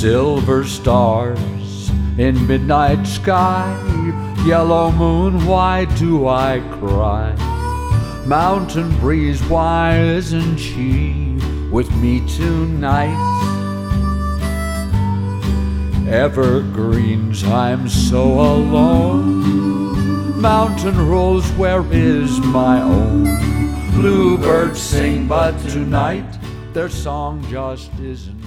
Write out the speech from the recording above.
Silver stars in midnight sky, yellow moon, why do I cry? Mountain breeze, why isn't she with me tonight? Evergreens, I'm so alone. Mountain rose, where is my own? Bluebirds sing, but tonight their song just isn't